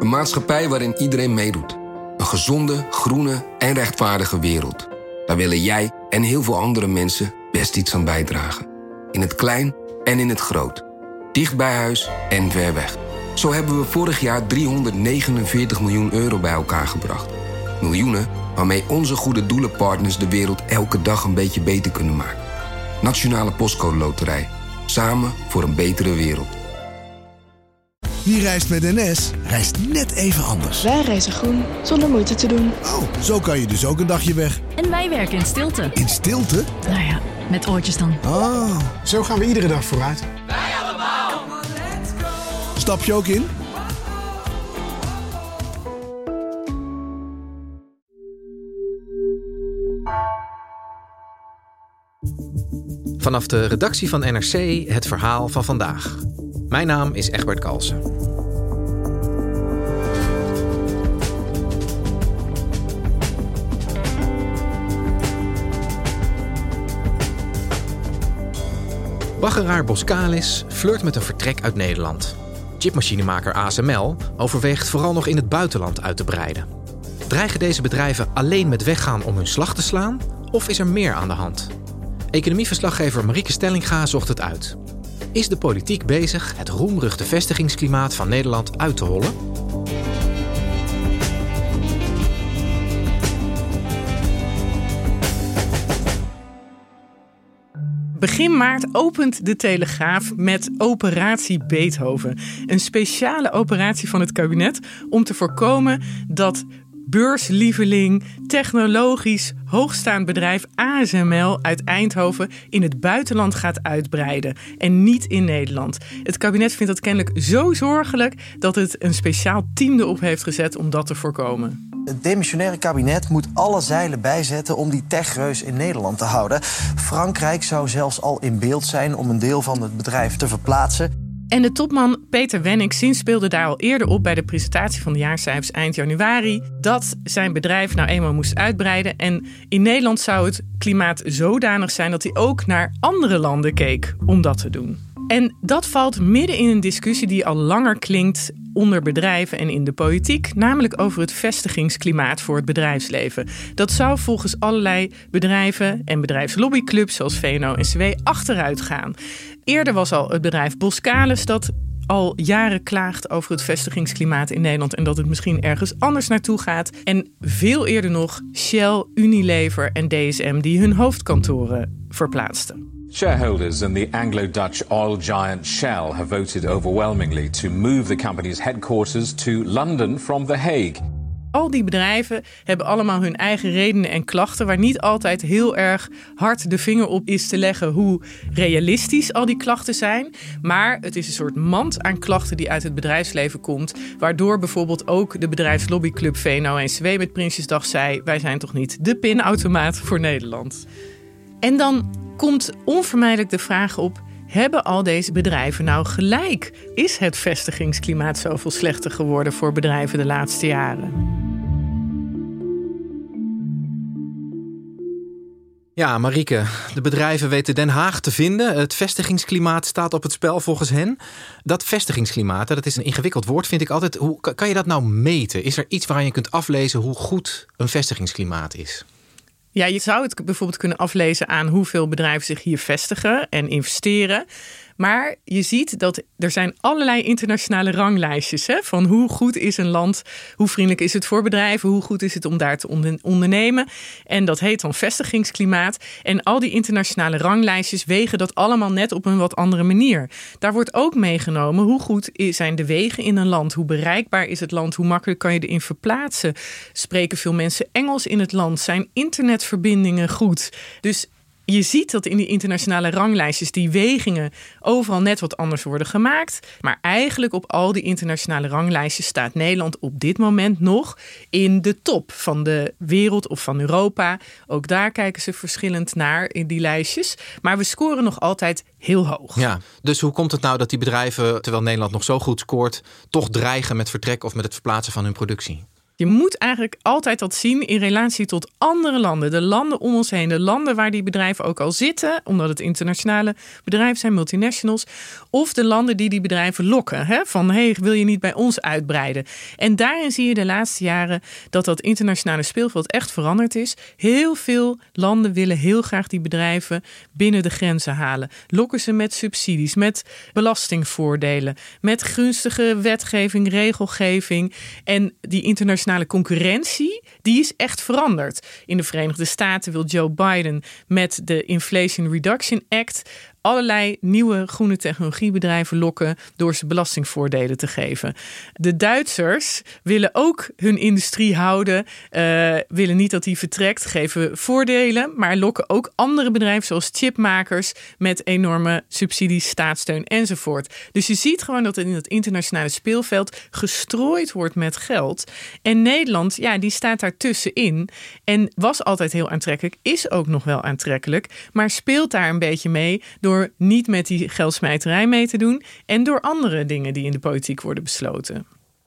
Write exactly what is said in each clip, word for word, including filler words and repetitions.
Een maatschappij waarin iedereen meedoet. Een gezonde, groene en rechtvaardige wereld. Daar willen jij en heel veel andere mensen best iets aan bijdragen. In het klein en in het groot. Dicht bij huis en ver weg. Zo hebben we vorig jaar driehonderdnegenenveertig miljoen euro bij elkaar gebracht. Miljoenen waarmee onze goede doelenpartners de wereld elke dag een beetje beter kunnen maken. Nationale Postcode Loterij. Samen voor een betere wereld. Wie reist met N S, reist net even anders. Wij reizen groen, zonder moeite te doen. Oh, zo kan je dus ook een dagje weg. En wij werken in stilte. In stilte? Nou ja, met oortjes dan. Oh. Zo gaan we iedere dag vooruit. Wij allemaal. Stap je ook in? Vanaf de redactie van N R C het verhaal van vandaag. Mijn naam is Egbert Kalsen. Baggeraar Boskalis flirt met een vertrek uit Nederland. Chipmachinemaker A S M L overweegt vooral nog in het buitenland uit te breiden. Dreigen deze bedrijven alleen met weggaan om hun slag te slaan? Of is er meer aan de hand? Economieverslaggever Marieke Stellinga zocht het uit. Is de politiek bezig het roemruchte vestigingsklimaat van Nederland uit te hollen? Begin maart opent de Telegraaf met Operatie Beethoven. Een speciale operatie van het kabinet om te voorkomen dat beurslieveling, technologisch hoogstaand bedrijf A S M L uit Eindhoven in het buitenland gaat uitbreiden en niet in Nederland. Het kabinet vindt dat kennelijk zo zorgelijk dat het een speciaal team erop heeft gezet om dat te voorkomen. Het demissionaire kabinet moet alle zeilen bijzetten om die techreus in Nederland te houden. Frankrijk zou zelfs al in beeld zijn om een deel van het bedrijf te verplaatsen. En de topman Peter Wenning zinspeelde daar al eerder op bij de presentatie van de jaarcijfers eind januari dat zijn bedrijf nou eenmaal moest uitbreiden. En in Nederland zou het klimaat zodanig zijn dat hij ook naar andere landen keek om dat te doen. En dat valt midden in een discussie die al langer klinkt onder bedrijven en in de politiek, namelijk over het vestigingsklimaat voor het bedrijfsleven. Dat zou volgens allerlei bedrijven en bedrijfslobbyclubs zoals V N O N C W achteruit gaan. Eerder was al het bedrijf Boskalis dat al jaren klaagt over het vestigingsklimaat in Nederland en dat het misschien ergens anders naartoe gaat. En veel eerder nog Shell, Unilever en D S M die hun hoofdkantoren verplaatsten. Shareholders in the Anglo-Dutch oil giant Shell have voted overwhelmingly to move the company's headquarters to London from The Hague. Al die bedrijven hebben allemaal hun eigen redenen en klachten waar niet altijd heel erg hard de vinger op is te leggen hoe realistisch al die klachten zijn. Maar het is een soort mand aan klachten die uit het bedrijfsleven komt, waardoor bijvoorbeeld ook de bedrijfslobbyclub V N O N C W met Prinsjesdag zei: wij zijn toch niet de pinautomaat voor Nederland. En dan komt onvermijdelijk de vraag op: hebben al deze bedrijven nou gelijk? Is het vestigingsklimaat zoveel slechter geworden voor bedrijven de laatste jaren? Ja, Marieke, de bedrijven weten Den Haag te vinden. Het vestigingsklimaat staat op het spel volgens hen. Dat vestigingsklimaat, dat is een ingewikkeld woord, vind ik altijd. Hoe kan je dat nou meten? Is er iets waaraan je kunt aflezen hoe goed een vestigingsklimaat is? Ja, je zou het bijvoorbeeld kunnen aflezen aan hoeveel bedrijven zich hier vestigen en investeren. Maar je ziet dat er zijn allerlei internationale ranglijstjes hè, van hoe goed is een land, hoe vriendelijk is het voor bedrijven, hoe goed is het om daar te ondernemen. En dat heet dan vestigingsklimaat. En al die internationale ranglijstjes wegen dat allemaal net op een wat andere manier. Daar wordt ook meegenomen hoe goed zijn de wegen in een land, hoe bereikbaar is het land, hoe makkelijk kan je erin verplaatsen. Spreken veel mensen Engels in het land? Zijn internetverbindingen goed? Dus je ziet dat in die internationale ranglijstjes die wegingen overal net wat anders worden gemaakt. Maar eigenlijk op al die internationale ranglijstjes staat Nederland op dit moment nog in de top van de wereld of van Europa. Ook daar kijken ze verschillend naar in die lijstjes. Maar we scoren nog altijd heel hoog. Ja, dus hoe komt het nou dat die bedrijven, terwijl Nederland nog zo goed scoort, toch dreigen met vertrek of met het verplaatsen van hun productie? Je moet eigenlijk altijd dat zien in relatie tot andere landen. De landen om ons heen. De landen waar die bedrijven ook al zitten. Omdat het internationale bedrijven zijn, multinationals. Of de landen die die bedrijven lokken. Hè? Van, hey, wil je niet bij ons uitbreiden? En daarin zie je de laatste jaren dat dat internationale speelveld echt veranderd is. Heel veel landen willen heel graag die bedrijven binnen de grenzen halen. Lokken ze met subsidies, met belastingvoordelen, met gunstige wetgeving, regelgeving. En die internationale concurrentie, die is echt veranderd. In de Verenigde Staten wil Joe Biden met de Inflation Reduction Act allerlei nieuwe groene technologiebedrijven lokken door ze belastingvoordelen te geven. De Duitsers willen ook hun industrie houden, uh, willen niet dat die vertrekt, geven voordelen, maar lokken ook andere bedrijven zoals chipmakers met enorme subsidies, staatssteun enzovoort. Dus je ziet gewoon dat het in het internationale speelveld gestrooid wordt met geld. En Nederland, ja, die staat daar tussenin en was altijd heel aantrekkelijk, is ook nog wel aantrekkelijk, maar speelt daar een beetje mee door door niet met die geldsmijterij mee te doen en door andere dingen die in de politiek worden besloten.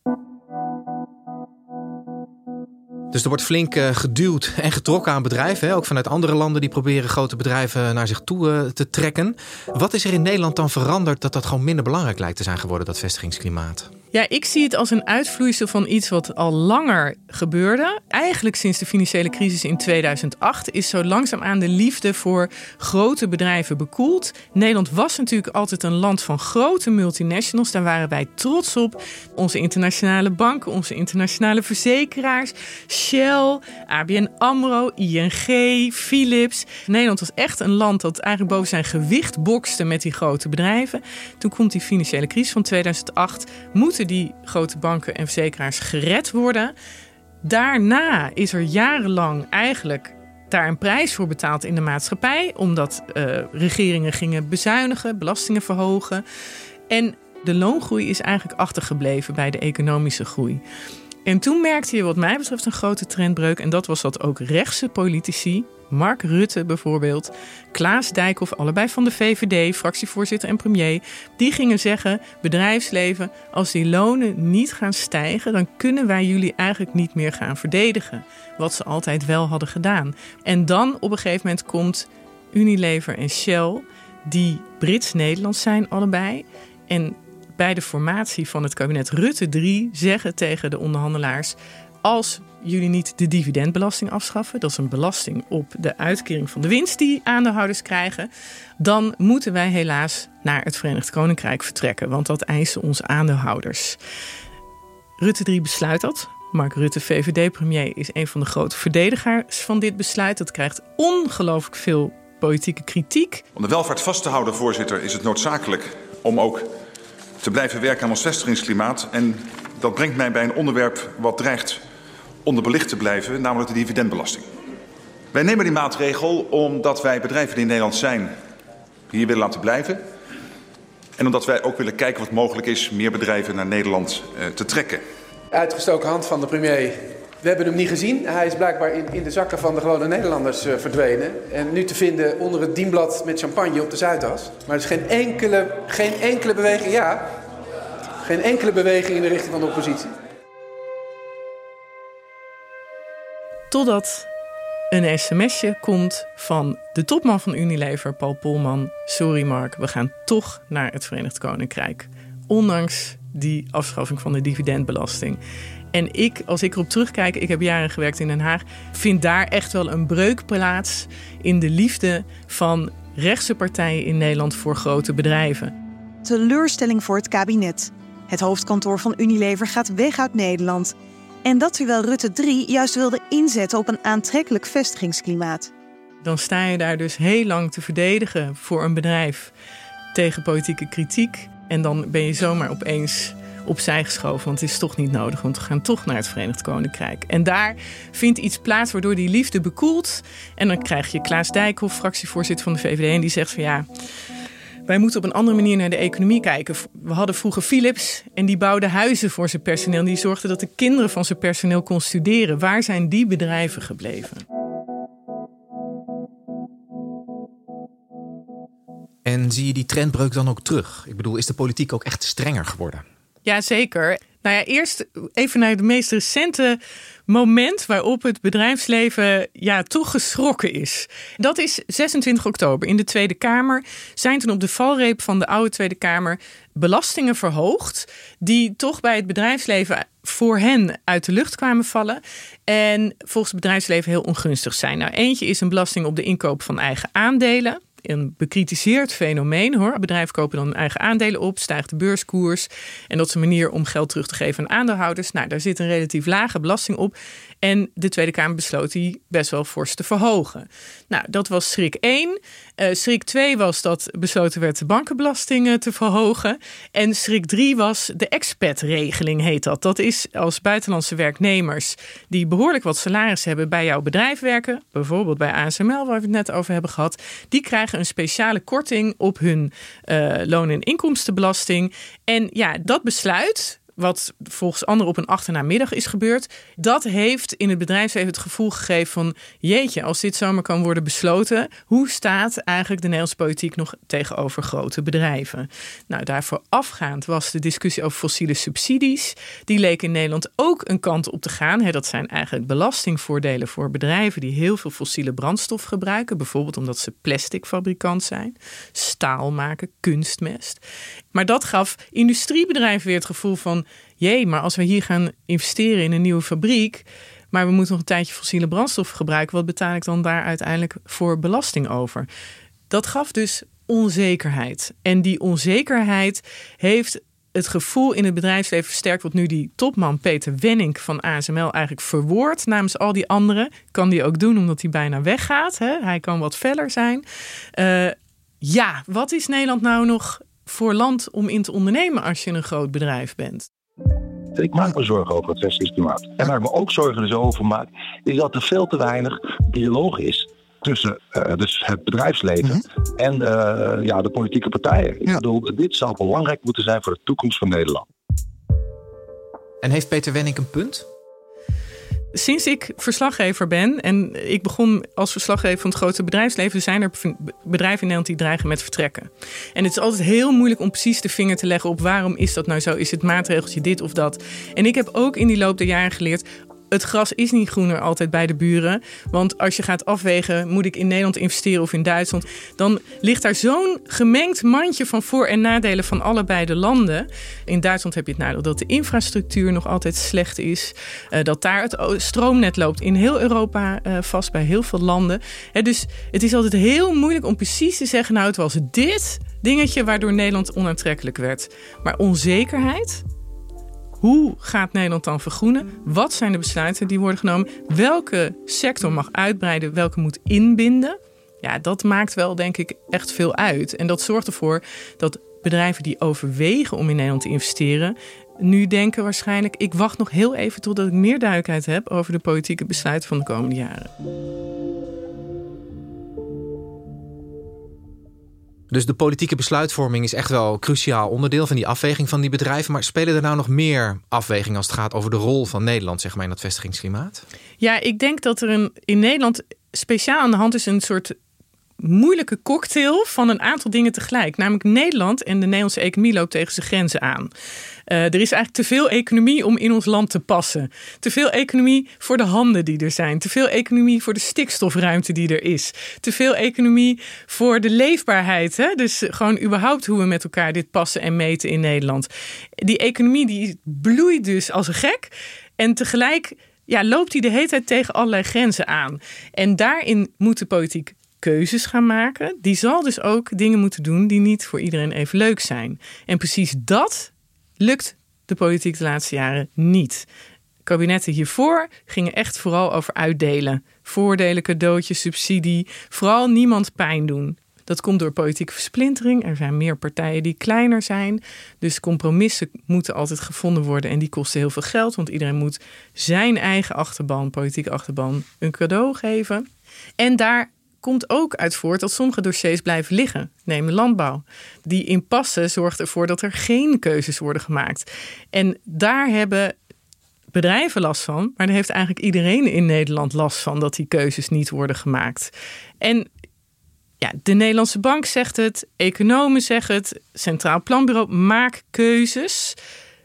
Dus er wordt flink uh, geduwd en getrokken aan bedrijven. Hè? Ook vanuit andere landen die proberen grote bedrijven naar zich toe uh, te trekken. Wat is er in Nederland dan veranderd dat dat gewoon minder belangrijk lijkt te zijn geworden, dat vestigingsklimaat? Ja, ik zie het als een uitvloeisel van iets wat al langer gebeurde. Eigenlijk sinds de financiële crisis in tweeduizend acht is zo langzaamaan de liefde voor grote bedrijven bekoeld. Nederland was natuurlijk altijd een land van grote multinationals. Daar waren wij trots op. Onze internationale banken, onze internationale verzekeraars, Shell, A B N AMRO, I N G, Philips. Nederland was echt een land dat eigenlijk boven zijn gewicht bokste met die grote bedrijven. Toen komt die financiële crisis van tweeduizend acht. Moeten die grote banken en verzekeraars gered worden. Daarna is er jarenlang eigenlijk daar een prijs voor betaald in de maatschappij. Omdat uh, regeringen gingen bezuinigen, belastingen verhogen. En de loongroei is eigenlijk achtergebleven bij de economische groei. En toen merkte je wat mij betreft een grote trendbreuk. En dat was dat ook rechtse politici, Mark Rutte bijvoorbeeld, Klaas Dijkhoff, allebei van de V V D, fractievoorzitter en premier, die gingen zeggen, bedrijfsleven, als die lonen niet gaan stijgen, dan kunnen wij jullie eigenlijk niet meer gaan verdedigen. Wat ze altijd wel hadden gedaan. En dan op een gegeven moment komt Unilever en Shell, die Brits-Nederlands zijn allebei. En bij de formatie van het kabinet Rutte drie zeggen tegen de onderhandelaars, als jullie niet de dividendbelasting afschaffen, dat is een belasting op de uitkering van de winst die aandeelhouders krijgen, dan moeten wij helaas naar het Verenigd Koninkrijk vertrekken, want dat eisen onze aandeelhouders. Rutte drie besluit dat. Mark Rutte, V V D-premier, is een van de grote verdedigers van dit besluit. Dat krijgt ongelooflijk veel politieke kritiek. Om de welvaart vast te houden, voorzitter, is het noodzakelijk om ook te blijven werken aan ons vestigingsklimaat. En dat brengt mij bij een onderwerp wat dreigt onderbelicht te blijven, namelijk de dividendbelasting. Wij nemen die maatregel omdat wij bedrijven die in Nederland zijn hier willen laten blijven. En omdat wij ook willen kijken wat mogelijk is meer bedrijven naar Nederland uh, te trekken. Uitgestoken hand van de premier. We hebben hem niet gezien. Hij is blijkbaar in, in de zakken van de gewone Nederlanders uh, verdwenen. En nu te vinden onder het dienblad met champagne op de Zuidas. Maar er is geen enkele, geen enkele beweging, ja, geen enkele beweging in de richting van de oppositie. Totdat een sms'je komt van de topman van Unilever, Paul Polman. Sorry Mark, we gaan toch naar het Verenigd Koninkrijk. Ondanks die afschaffing van de dividendbelasting. En ik, als ik erop terugkijk, ik heb jaren gewerkt in Den Haag, vind daar echt wel een breuk plaats in de liefde van rechtse partijen in Nederland voor grote bedrijven. Teleurstelling voor het kabinet. Het hoofdkantoor van Unilever gaat weg uit Nederland. En dat terwijl Rutte drie juist wilde inzetten op een aantrekkelijk vestigingsklimaat. Dan sta je daar dus heel lang te verdedigen voor een bedrijf tegen politieke kritiek. En dan ben je zomaar opeens opzij geschoven, want het is toch niet nodig, want we gaan toch naar het Verenigd Koninkrijk. En daar vindt iets plaats waardoor die liefde bekoelt. En dan krijg je Klaas Dijkhoff, fractievoorzitter van de V V D, en die zegt van ja, wij moeten op een andere manier naar de economie kijken. We hadden vroeger Philips en die bouwde huizen voor zijn personeel. Die zorgde dat de kinderen van zijn personeel kon studeren. Waar zijn die bedrijven gebleven? En zie je die trendbreuk dan ook terug? Ik bedoel, is de politiek ook echt strenger geworden? Ja, zeker. Nou ja, eerst even naar het meest recente moment waarop het bedrijfsleven ja, toch geschrokken is. Dat is zesentwintig oktober. In de Tweede Kamer zijn toen op de valreep van de oude Tweede Kamer belastingen verhoogd die toch bij het bedrijfsleven voor hen uit de lucht kwamen vallen en volgens het bedrijfsleven heel ongunstig zijn. Nou, eentje is een belasting op de inkoop van eigen aandelen. Een bekritiseerd fenomeen hoor. Bedrijven kopen dan hun eigen aandelen op, stijgt de beurskoers. En dat is een manier om geld terug te geven aan aandeelhouders. Nou, daar zit een relatief lage belasting op. En de Tweede Kamer besloot die best wel fors te verhogen. Nou, dat was schrik één. Uh, schrik twee was dat besloten werd de bankenbelasting te verhogen. En schrik drie was de expatregeling heet dat. Dat is als buitenlandse werknemers die behoorlijk wat salaris hebben bij jouw bedrijf werken. Bijvoorbeeld bij A S M L waar we het net over hebben gehad. Die krijgen een speciale korting op hun uh, loon- en inkomstenbelasting. En ja, dat besluit, wat volgens anderen op een achternamiddag is gebeurd, dat heeft in het bedrijfsleven het gevoel gegeven van jeetje, als dit zomaar kan worden besloten, hoe staat eigenlijk de Nederlandse politiek nog tegenover grote bedrijven? Nou, daarvoor afgaand was de discussie over fossiele subsidies. Die leek in Nederland ook een kant op te gaan. He, dat zijn eigenlijk belastingvoordelen voor bedrijven die heel veel fossiele brandstof gebruiken. Bijvoorbeeld omdat ze plasticfabrikant zijn, staal maken, kunstmest. Maar dat gaf industriebedrijven weer het gevoel van jee, maar als we hier gaan investeren in een nieuwe fabriek, maar we moeten nog een tijdje fossiele brandstof gebruiken, wat betaal ik dan daar uiteindelijk voor belasting over? Dat gaf dus onzekerheid. En die onzekerheid heeft het gevoel in het bedrijfsleven versterkt, wat nu die topman Peter Wennink van A S M L eigenlijk verwoordt namens al die anderen. Kan die ook doen omdat hij bijna weggaat. Hè? Hij kan wat feller zijn. Uh, ja, wat is Nederland nou nog voor land om in te ondernemen als je een groot bedrijf bent? Ik maak me zorgen over het vestigingsklimaat. En waar ik me ook zorgen dus over maak, is dat er veel te weinig dialoog is tussen uh, dus het bedrijfsleven mm-hmm. en uh, ja, de politieke partijen. Ik ja. bedoel, dit zou belangrijk moeten zijn voor de toekomst van Nederland. En heeft Peter Wennink een punt? Sinds ik verslaggever ben en ik begon als verslaggever van het grote bedrijfsleven, zijn er bedrijven in Nederland die dreigen met vertrekken. En het is altijd heel moeilijk om precies de vinger te leggen op waarom is dat nou zo? Is het maatregeltje dit of dat? En ik heb ook in die loop der jaren geleerd, het gras is niet groener altijd bij de buren. Want als je gaat afwegen, moet ik in Nederland investeren of in Duitsland, dan ligt daar zo'n gemengd mandje van voor- en nadelen van allebei de landen. In Duitsland heb je het nadeel dat de infrastructuur nog altijd slecht is. Uh, dat daar het stroomnet loopt in heel Europa uh, vast bij heel veel landen. He, dus het is altijd heel moeilijk om precies te zeggen, nou het was dit dingetje waardoor Nederland onaantrekkelijk werd. Maar onzekerheid. Hoe gaat Nederland dan vergroenen? Wat zijn de besluiten die worden genomen? Welke sector mag uitbreiden? Welke moet inbinden? Ja, dat maakt wel, denk ik, echt veel uit. En dat zorgt ervoor dat bedrijven die overwegen om in Nederland te investeren, nu denken waarschijnlijk, ik wacht nog heel even totdat ik meer duidelijkheid heb over de politieke besluiten van de komende jaren. Dus de politieke besluitvorming is echt wel een cruciaal onderdeel van die afweging van die bedrijven. Maar spelen er nou nog meer afwegingen als het gaat over de rol van Nederland, zeg maar, in dat vestigingsklimaat? Ja, ik denk dat er een, in Nederland speciaal aan de hand is een soort moeilijke cocktail van een aantal dingen tegelijk. Namelijk Nederland en de Nederlandse economie loopt tegen zijn grenzen aan. Uh, er is eigenlijk te veel economie om in ons land te passen. Te veel economie voor de handen die er zijn. Te veel economie voor de stikstofruimte die er is. Te veel economie voor de leefbaarheid. Hè? Dus gewoon überhaupt hoe we met elkaar dit passen en meten in Nederland. Die economie die bloeit dus als een gek. En tegelijk ja, loopt die de hele tijd tegen allerlei grenzen aan. En daarin moet de politiek keuzes gaan maken. Die zal dus ook dingen moeten doen die niet voor iedereen even leuk zijn. En precies dat lukt de politiek de laatste jaren niet. Kabinetten hiervoor gingen echt vooral over uitdelen. Voordelen, cadeautjes, subsidie. Vooral niemand pijn doen. Dat komt door politieke versplintering. Er zijn meer partijen die kleiner zijn. Dus compromissen moeten altijd gevonden worden. En die kosten heel veel geld. Want iedereen moet zijn eigen achterban, politieke achterban, een cadeau geven. En daar komt ook uit voort dat sommige dossiers blijven liggen. Neem landbouw. Die impasse zorgt ervoor dat er geen keuzes worden gemaakt. En daar hebben bedrijven last van. Maar daar heeft eigenlijk iedereen in Nederland last van dat die keuzes niet worden gemaakt. En ja, de Nederlandse Bank zegt het, economen zeggen het, Centraal Planbureau, maak keuzes.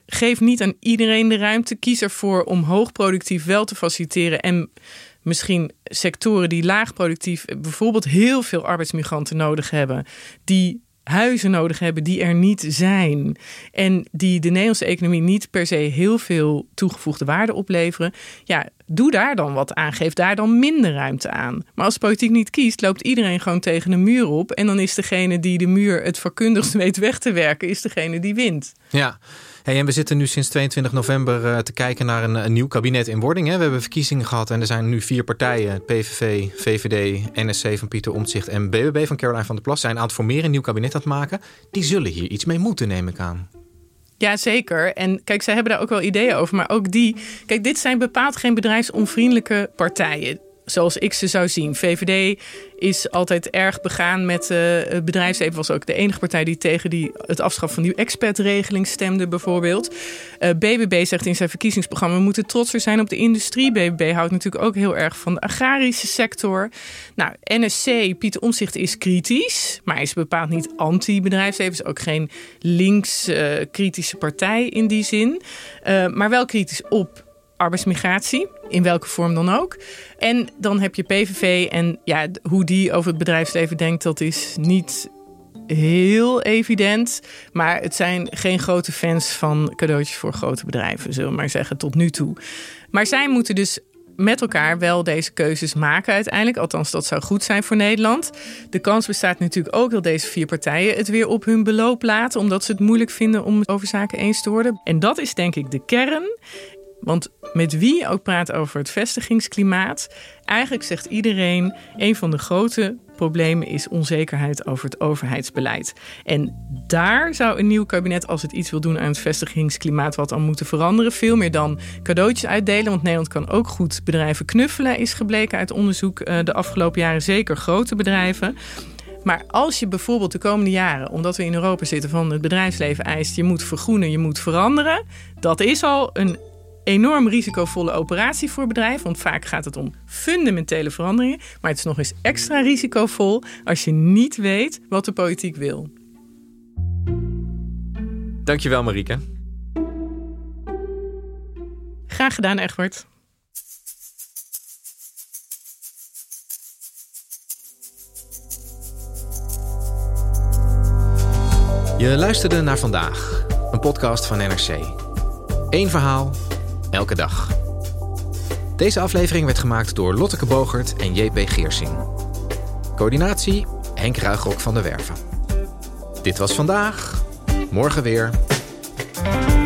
geef niet aan iedereen de ruimte. Kies ervoor om hoogproductief wel te faciliteren en misschien sectoren die laagproductief bijvoorbeeld heel veel arbeidsmigranten nodig hebben, die huizen nodig hebben die er niet zijn en die de Nederlandse economie niet per se heel veel toegevoegde waarde opleveren. Ja, doe daar dan wat aan. Geef daar dan minder ruimte aan. Maar als politiek niet kiest, loopt iedereen gewoon tegen de muur op en dan is degene die de muur het vakkundigst weet weg te werken, is degene die wint. Ja. Hey, en we zitten nu sinds tweeëntwintig november uh, te kijken naar een, een nieuw kabinet in wording. Hè? We hebben verkiezingen gehad en er zijn nu vier partijen. P V V, V V D, N S C van Pieter Omtzigt en B B B van Caroline van der Plas zijn aan het formeren, een nieuw kabinet aan het maken. Die zullen hier iets mee moeten, neem ik aan. Ja, zeker. En kijk, zij hebben daar ook wel ideeën over. Maar ook die... Kijk, dit zijn bepaald geen bedrijfsonvriendelijke partijen, zoals ik ze zou zien. V V D is altijd erg begaan met uh, het bedrijfsleven. Was ook de enige partij die tegen die, het afschaffen van die expertregeling stemde bijvoorbeeld. Uh, B B B zegt in zijn verkiezingsprogramma, we moeten trotser zijn op de industrie. B B B houdt natuurlijk ook heel erg van de agrarische sector. Nou, N S C, Pieter Omtzigt, is kritisch, maar is bepaald niet anti-bedrijfsleven. Is ook geen links-kritische uh, partij in die zin. Uh, maar wel kritisch op arbeidsmigratie, in welke vorm dan ook. En dan heb je P V V en ja, hoe die over het bedrijfsleven denkt, dat is niet heel evident. Maar het zijn geen grote fans van cadeautjes voor grote bedrijven, zullen we maar zeggen, tot nu toe. Maar zij moeten dus met elkaar wel deze keuzes maken uiteindelijk. Althans, dat zou goed zijn voor Nederland. De kans bestaat natuurlijk ook dat deze vier partijen het weer op hun beloop laten, omdat ze het moeilijk vinden om over zaken eens te worden. En dat is denk ik de kern. Want met wie je ook praat over het vestigingsklimaat, eigenlijk zegt iedereen, een van de grote problemen is onzekerheid over het overheidsbeleid. En daar zou een nieuw kabinet, als het iets wil doen aan het vestigingsklimaat, wat aan moeten veranderen. Veel meer dan cadeautjes uitdelen, want Nederland kan ook goed bedrijven knuffelen, is gebleken uit onderzoek de afgelopen jaren, zeker grote bedrijven. Maar als je bijvoorbeeld de komende jaren, omdat we in Europa zitten, van het bedrijfsleven eist, je moet vergroenen, je moet veranderen, dat is al een enorm risicovolle operatie voor bedrijven, want vaak gaat het om fundamentele veranderingen. Maar het is nog eens extra risicovol als je niet weet wat de politiek wil. Dankjewel, Marieke. Graag gedaan, Egbert. Je luisterde naar Vandaag, een podcast van N R C. Eén verhaal, elke dag. Deze aflevering werd gemaakt door Lotteke Bogert en J P Geersing. Coördinatie Henk Ruigrok van der Werven. Dit was Vandaag, morgen weer.